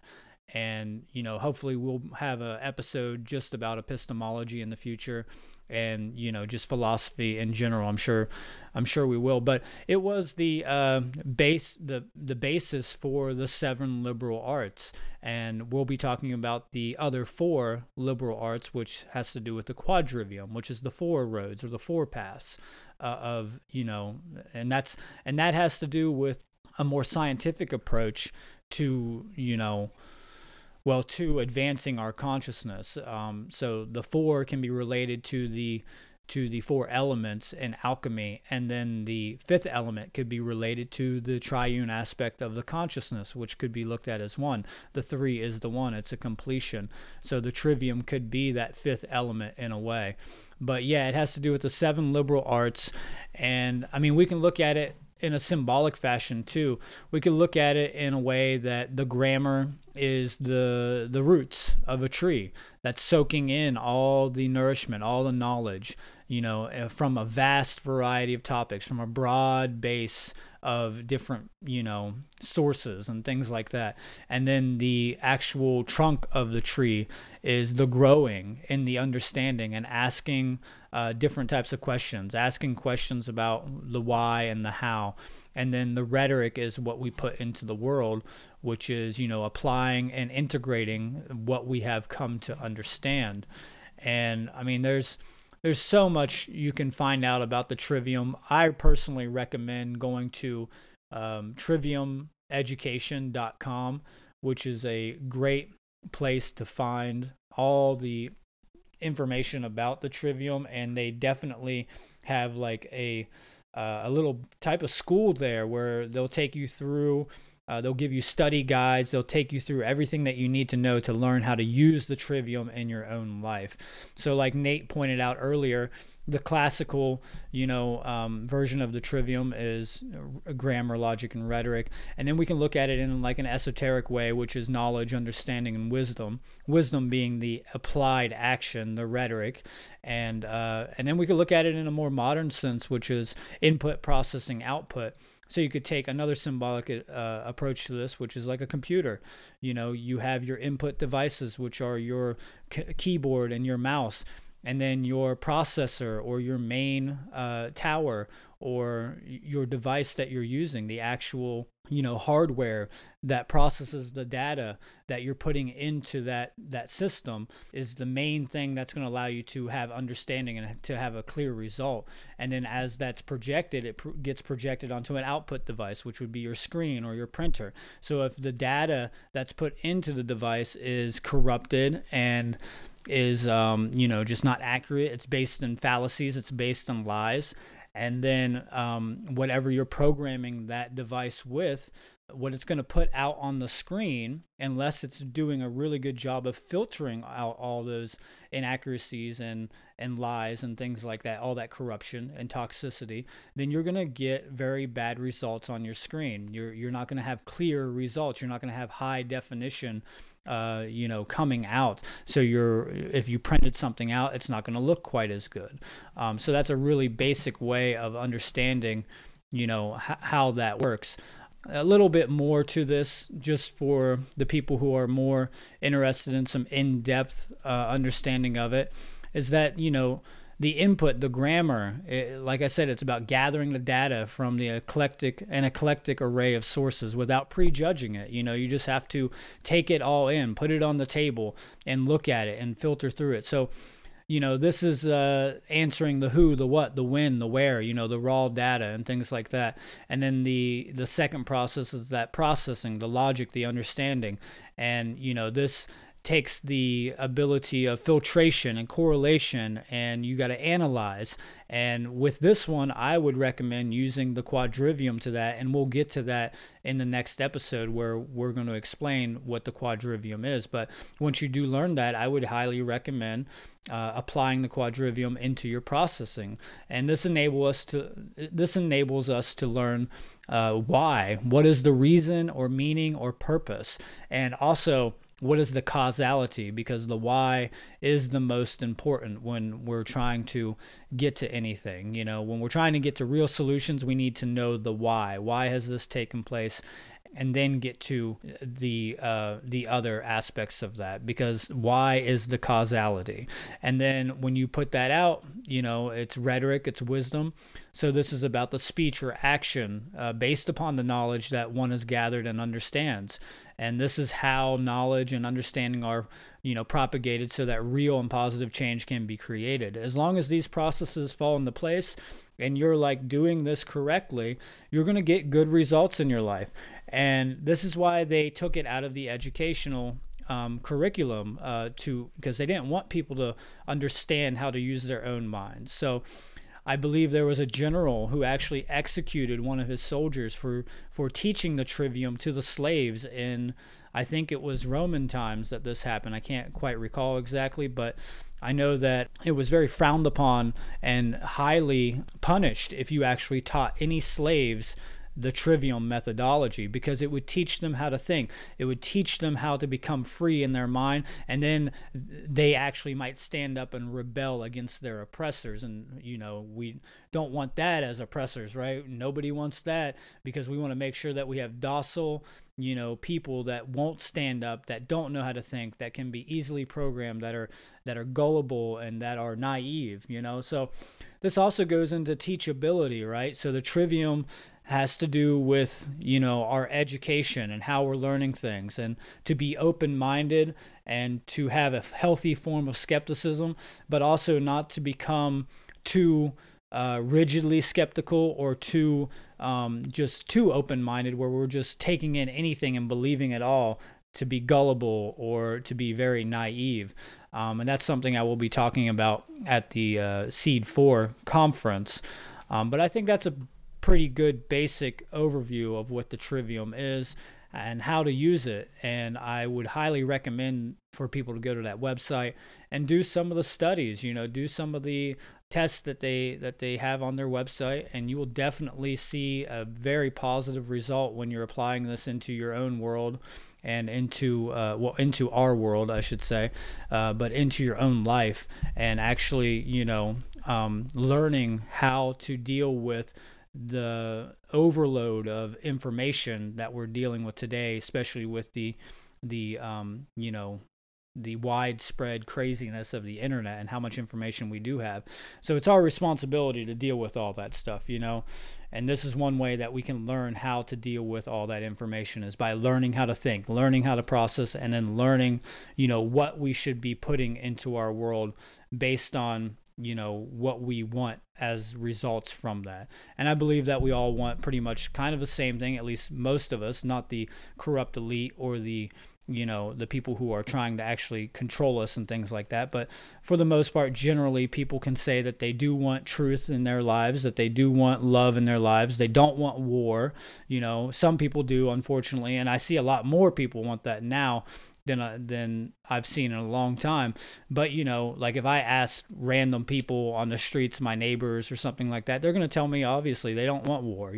And, hopefully we'll have an episode just about epistemology in the future and, just philosophy in general. I'm sure we will. But it was the basis for the 7 liberal arts. And we'll be talking about the other 4 liberal arts, which has to do with the quadrivium, which is the 4 roads or the 4 paths and that has to do with a more scientific approach to, to advancing our consciousness. So the 4 can be related to the 4 elements in alchemy, and then the 5th element could be related to the triune aspect of the consciousness, which could be looked at as 1. The 3 is the 1; it's a completion. So the trivium could be that 5th element in a way. But yeah, it has to do with the 7 liberal arts, and I mean, we can look at it in a symbolic fashion too. We could look at it in a way that the grammar is the roots of a tree that's soaking in all the nourishment, all the knowledge, from a vast variety of topics, from a broad base of different, sources and things like that. And then the actual trunk of the tree is the growing in the understanding and asking different types of questions, asking questions about the why and the how. And then the rhetoric is what we put into the world, which is, applying and integrating what we have come to understand. And I mean, there's so much you can find out about the trivium. I personally recommend going to triviumeducation.com, which is a great place to find all the information about the trivium, and they definitely have like a little type of school there where they'll take you through. They'll give you study guides. They'll take you through everything that you need to know to learn how to use the trivium in your own life. So like Nate pointed out earlier, the classical, version of the trivium is grammar, logic, and rhetoric. And then we can look at it in like an esoteric way, which is knowledge, understanding, and wisdom. Wisdom being the applied action, the rhetoric. And then we can look at it in a more modern sense, which is input, processing, output. So you could take another symbolic approach to this, which is like a computer. You have your input devices, which are your keyboard and your mouse, and then your processor or your main tower or your device that you're using, the actual hardware that processes the data that you're putting into that system is the main thing that's going to allow you to have understanding and to have a clear result. And then as that's projected, it gets projected onto an output device, which would be your screen or your printer. So if the data that's put into the device is corrupted and is just not accurate, it's based in fallacies, it's based on lies, and then whatever you're programming that device with, what it's going to put out on the screen, unless it's doing a really good job of filtering out all those inaccuracies and lies and things like that, all that corruption and toxicity, then you're going to get very bad results on your screen. You're not going to have clear results. You're not going to have high definition coming out. So if you printed something out, it's not going to look quite as good. So that's a really basic way of understanding, how that works. A little bit more to this, just for the people who are more interested in some in-depth understanding of it, is that, the input, the grammar, like I said, it's about gathering the data from an eclectic array of sources without prejudging it. You just have to take it all in, put it on the table, and look at it and filter through it. So, this is answering the who, the what, the when, the where, the raw data and things like that. And then the second process is that processing, the logic, the understanding. And, this takes the ability of filtration and correlation, and you got to analyze. And with this one, I would recommend using the quadrivium to that, and we'll get to that in the next episode where we're going to explain what the quadrivium is. But once you do learn that, I would highly recommend applying the quadrivium into your processing. And this enables us to learn why, what is the reason or meaning or purpose, and also what is the causality, because the why is the most important when we're trying to get to anything. When we're trying to get to real solutions, we need to know the why. Why has this taken place? and then get to the other aspects of that, because why is the causality. And then when you put that out, it's rhetoric, it's wisdom. So this is about the speech or action based upon the knowledge that one has gathered and understands. And this is how knowledge and understanding are, propagated so that real and positive change can be created. As long as these processes fall into place and you're like doing this correctly, you're going to get good results in your life. And this is why they took it out of the educational curriculum because they didn't want people to understand how to use their own minds. So I believe there was a general who actually executed one of his soldiers for teaching the trivium to the slaves in, I think it was Roman times that this happened. I can't quite recall exactly, but I know that it was very frowned upon and highly punished if you actually taught any slaves the trivium methodology, because it would teach them how to think. It would teach them how to become free in their mind, and then they actually might stand up and rebel against their oppressors. And we don't want that as oppressors, right? Nobody wants that, because we want to make sure that we have docile people that won't stand up, that don't know how to think, that can be easily programmed, that are gullible and that are naive. So this also goes into teachability, right? So the trivium has to do with our education and how we're learning things, and to be open-minded and to have a healthy form of skepticism, but also not to become too rigidly skeptical or too open-minded, where we're just taking in anything and believing it all, to be gullible or to be very naive. And that's something I will be talking about at the Seed 4 conference. But I think that's a pretty good basic overview of what the trivium is and how to use it. And I would highly recommend for people to go to that website and do some of the studies, do some of the tests that they have on their website, and you will definitely see a very positive result when you're applying this into your own world and into our world, I should say, but into your own life, and actually, learning how to deal with the overload of information that we're dealing with today, especially with the widespread craziness of the internet and how much information we do have. So it's our responsibility to deal with all that stuff, and this is one way that we can learn how to deal with all that information, is by learning how to think, learning how to process, and then learning, what we should be putting into our world based on what we want as results from that. And I believe that we all want pretty much kind of the same thing, at least most of us, not the corrupt elite or the people who are trying to actually control us and things like that. But for the most part, generally, people can say that they do want truth in their lives, that they do want love in their lives. They don't want war. Some people do, unfortunately, and I see a lot more people want that now than I've seen in a long time. But like if I ask random people on the streets, my neighbors or something like that, they're going to tell me obviously they don't want war.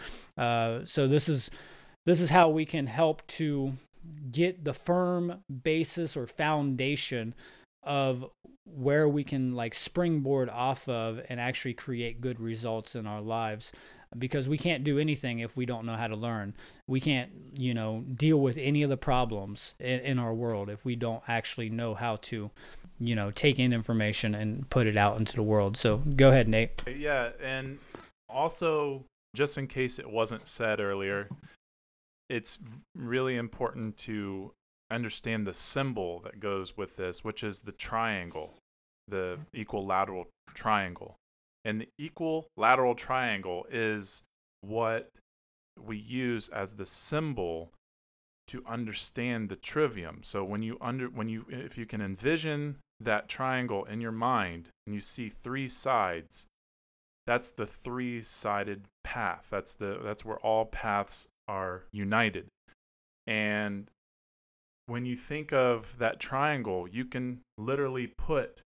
So this is how we can help to get the firm basis or foundation of where we can springboard off of and actually create good results in our lives. Because we can't do anything if we don't know how to learn. We can't, deal with any of the problems in our world if we don't actually know how to, take in information and put it out into the world. So go ahead, Nate. Yeah, and also, just in case it wasn't said earlier, it's really important to understand the symbol that goes with this, which is the triangle, the equilateral triangle. And the equilateral triangle is what we use as the symbol to understand the trivium. So if you can envision that triangle in your mind and you see three sides, that's the three-sided path. That's where all paths are united. And when you think of that triangle, you can literally put,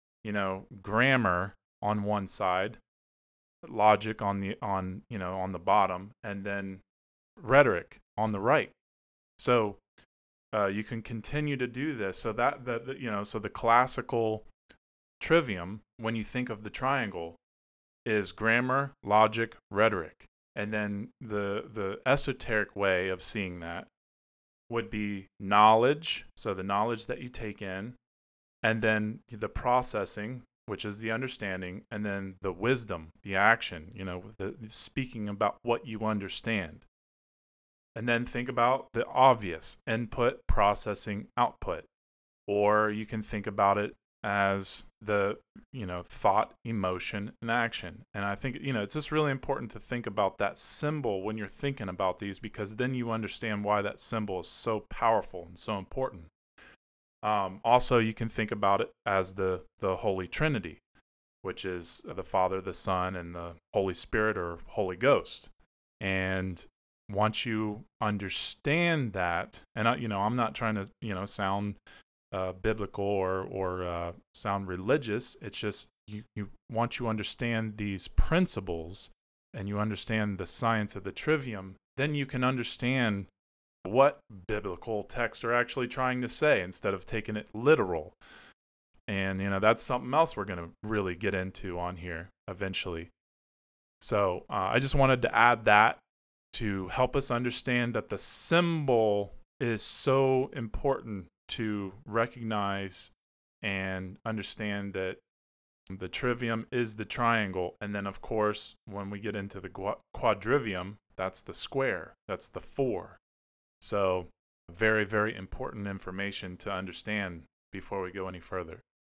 grammar on one side, logic on the bottom, and then rhetoric on the right. So you can continue to do this. So so the classical trivium, when you think of the triangle, is grammar, logic, rhetoric. And then the esoteric way of seeing that would be knowledge, so the knowledge that you take in, and then the processing, which is the understanding, and then the wisdom, the action, the speaking about what you understand. And then think about the obvious: input, processing, output. Or you can think about it as the, thought, emotion, and action. And I think, it's just really important to think about that symbol when you're thinking about these, because then you understand why that symbol is so powerful and so important. Also, you can think about it as the Holy Trinity, which is the Father, the Son, and the Holy Spirit, or Holy Ghost. And once you understand that, and I'm not trying to sound biblical or sound religious. It's just you once you understand these principles and you understand the science of the trivium, then you can understand what biblical texts are actually trying to say instead of taking it literal. And that's something else we're going to really get into on here eventually. So I just wanted to add that to help us understand that the symbol is so important to recognize and understand that the trivium is the triangle. And then, of course, when we get into the quadrivium, that's the square, that's the 4. So very, very important information to understand before we go any further.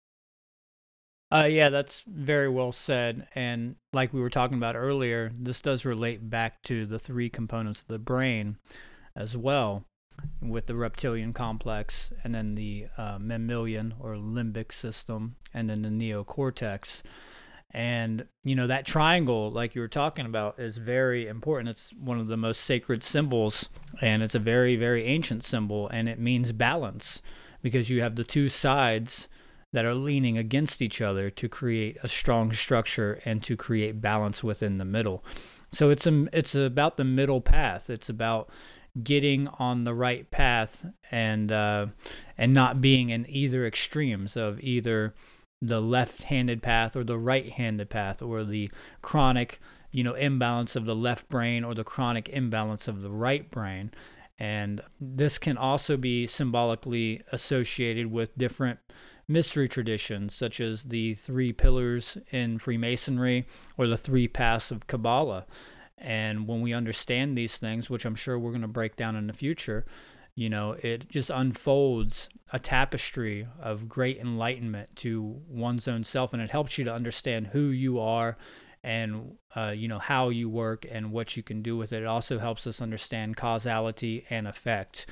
Yeah, that's very well said. And like we were talking about earlier, this does relate back to the 3 components of the brain as well, with the reptilian complex, and then the mammalian or limbic system, and then the neocortex. And, that triangle, like you were talking about, is very important. It's one of the most sacred symbols, and it's a very, very ancient symbol, and it means balance, because you have the 2 sides that are leaning against each other to create a strong structure and to create balance within the middle. So it's about the middle path. It's about getting on the right path and not being in either extremes of either the left-handed path or the right-handed path, or the chronic, imbalance of the left brain or the chronic imbalance of the right brain. And this can also be symbolically associated with different mystery traditions, such as the 3 pillars in Freemasonry or the 3 paths of Kabbalah. And when we understand these things, which I'm sure we're going to break down in the future, it just unfolds a tapestry of great enlightenment to one's own self, and it helps you to understand who you are and how you work and what you can do with it. It also helps us understand causality and effect,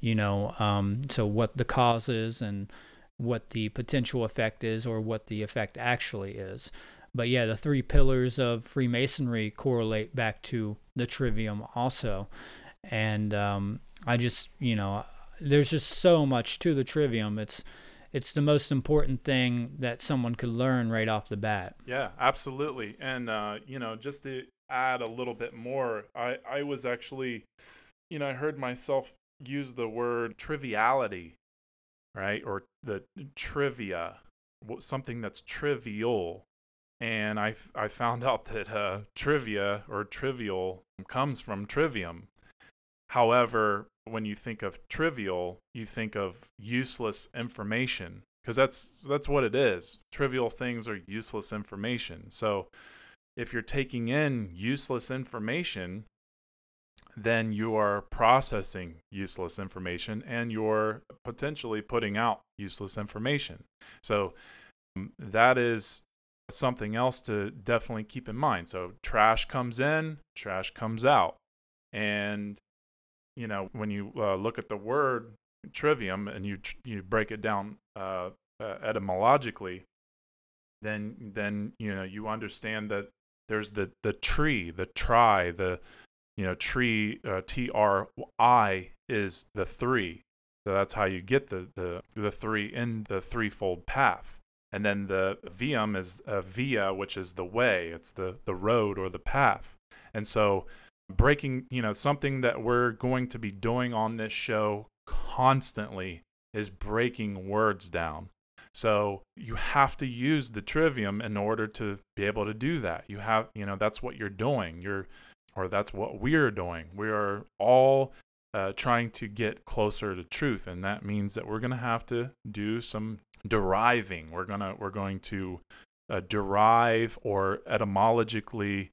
so what the cause is and what the potential effect is, or what the effect actually is. But yeah, the 3 pillars of Freemasonry correlate back to the trivium also. And I just, there's just so much to the trivium. It's the most important thing that someone could learn right off the bat. Yeah, absolutely. And, just to add a little bit more, I was actually, I heard myself use the word triviality, right? Or the trivia, something that's trivial. And I found out that trivia or trivial comes from trivium. However, when you think of trivial, you think of useless information, because that's what it is. Trivial things are useless information. So if you're taking in useless information, then you are processing useless information, and you're potentially putting out useless information. So that is something else to definitely keep in mind. So trash comes in, trash comes out. And, when you look at the word trivium and you break it down etymologically, then you understand that there's the tree, the tri, the tree, TRI is the 3. So that's how you get the 3 in the threefold path. And then the vium is via, which is the way. It's the road or the path. And so breaking, something that we're going to be doing on this show constantly is breaking words down. So you have to use the trivium in order to be able to do that. You have, that's what you're doing. You're or that's what we're doing. We are all trying to get closer to truth, and that means that we're going to have to do some deriving. We're going to derive or etymologically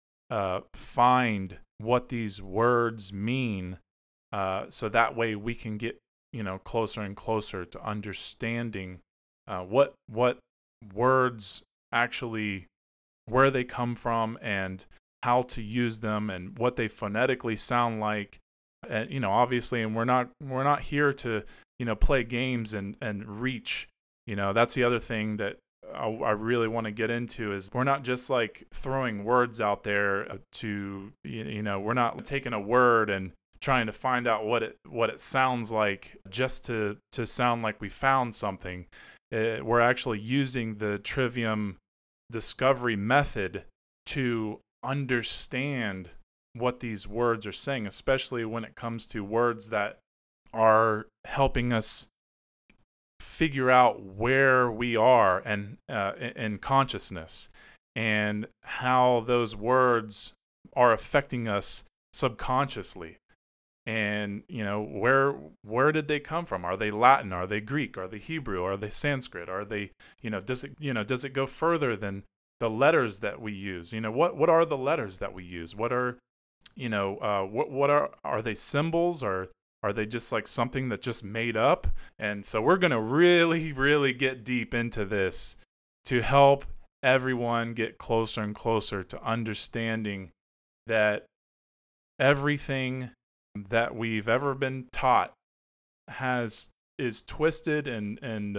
find what these words mean, so that way we can get closer and closer to understanding what words actually, where they come from, and how to use them, and what they phonetically sound like. And obviously, and we're not here to play games and reach. That's the other thing that I really want to get into, is we're not just like throwing words out there to we're not taking a word and trying to find out what it sounds like just to sound like we found something. We're actually using the Trivium discovery method to understand what these words are saying, especially when it comes to words that are helping us figure out where we are and in consciousness, and how those words are affecting us subconsciously. And where did they come from? Are they Latin? Are they Greek? Are they Hebrew? Are they Sanskrit? Are they does it go further than the letters that we use? What are the letters that we use? What are what are they symbols, or are they just like something that's just made up? And so we're going to really, really get deep into this to help everyone get closer and closer to understanding that everything that we've ever been taught is twisted, and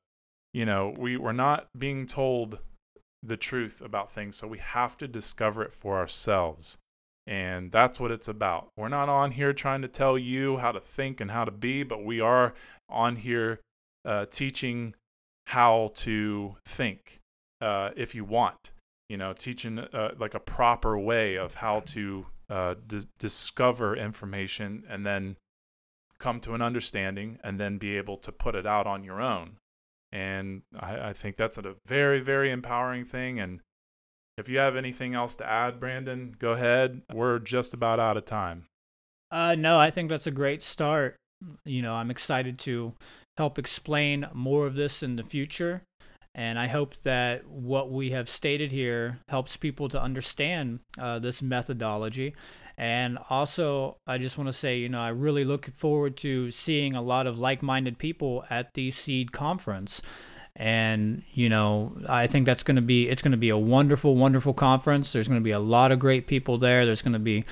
we're not being told the truth about things, so we have to discover it for ourselves. And that's what it's about. We're not on here trying to tell you how to think and how to be, but we are on here teaching how to think, if you want, teaching like a proper way of how to discover information, and then come to an understanding, and then be able to put it out on your own. And I think that's a very, very empowering thing. And if you have anything else to add, Brandon, go ahead. We're just about out of time. No, I think that's a great start. I'm excited to help explain more of this in the future. And I hope that what we have stated here helps people to understand this methodology. And also, I just want to say, I really look forward to seeing a lot of like-minded people at the Seed Conference. And, I think it's going to be a wonderful, wonderful conference. There's going to be a lot of great people there. There's going to be,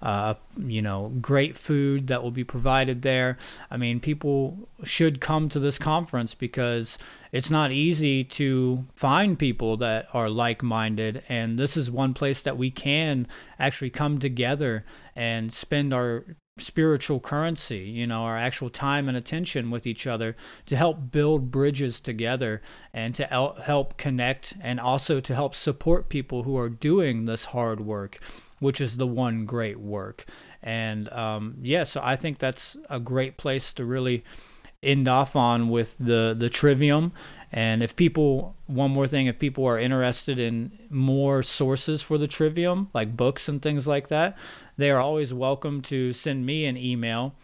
great food that will be provided there. I mean, people should come to this conference because it's not easy to find people that are like-minded. And this is one place that we can actually come together and spend our spiritual currency, our actual time and attention with each other, to help build bridges together, and to help connect, and also to help support people who are doing this hard work, which is the one great work. And so I think that's a great place to really end off on with the Trivium. And if people are interested in more sources for the Trivium, like books and things like that, they are always welcome to send me an email,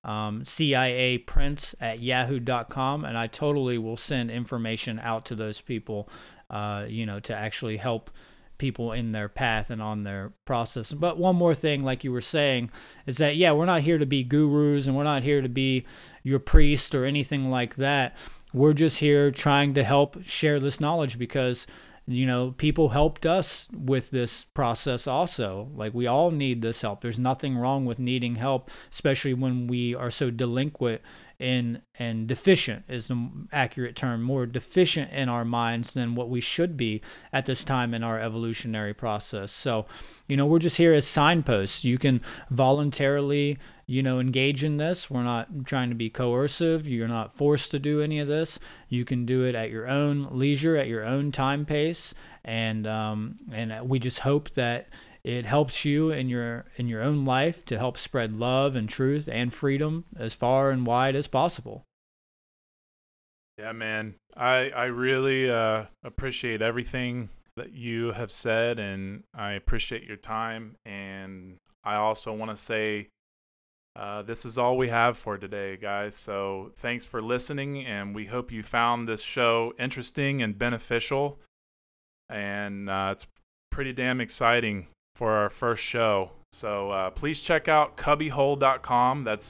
ciaprince@yahoo.com, and I totally will send information out to those people, to actually help people in their path and on their process. But one more thing, like you were saying, is that, we're not here to be gurus, and we're not here to be your priest or anything like that. We're just here trying to help share this knowledge, because people helped us with this process also. Like, we all need this help. There's nothing wrong with needing help, especially when we are so delinquent and deficient is the accurate term, more deficient in our minds than what we should be at this time in our evolutionary process. So, we're just here as signposts. You can voluntarily, engage in this. We're not trying to be coercive. You're not forced to do any of this. You can do it at your own leisure, at your own time pace. And we just hope that it helps you in your own life to help spread love and truth and freedom as far and wide as possible. Yeah, man. I really appreciate everything that you have said, and I appreciate your time. And I also want to say this is all we have for today, guys. So thanks for listening, and we hope you found this show interesting and beneficial. And it's pretty damn exciting for our first show. So please check out cubbyhole.com. That's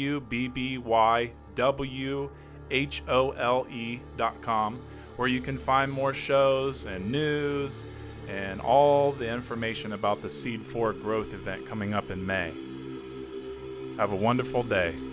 CUBBYWHOLE.com, where you can find more shows and news and all the information about the Seed 4 growth event coming up in May. Have a wonderful day.